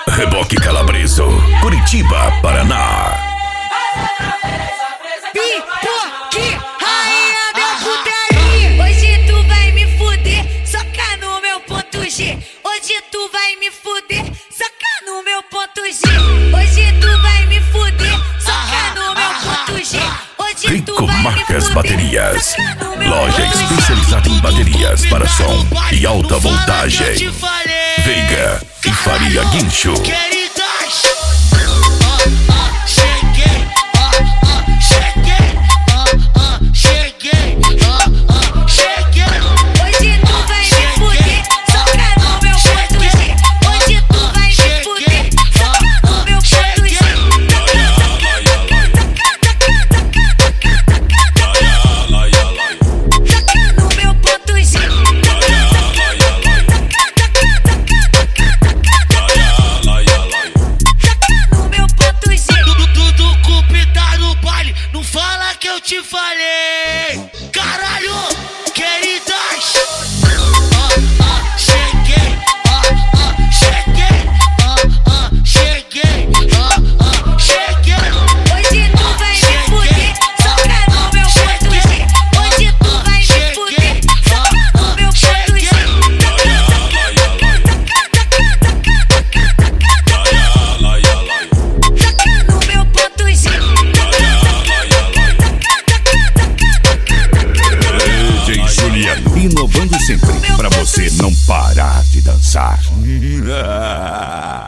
Reboque Calabreso, Curitiba, Paraná. Pipoque, rainha da putaria. Hoje tu vai me fuder, soca no meu ponto G. Hoje tu vai me fuder, soca no meu ponto G. Hoje tu vai me fuder, soca no meu ponto G. Hoje tu Rico vai me Marcas fuder, Baterias, soca no meu loja ponto G. especializada em baterias para som e alta voltagem. Veiga e Faria Guincho. Te falei, caralho, queridas. Cheguei, cheguei, cheguei, cheguei. Hoje tu vai me fuder, soca no meu ponto G. Hoje tu vai me fuder, soca no meu ponto G. Soca no meu ponto G. DJ Juliano, inovando sempre pra você não parar de dançar.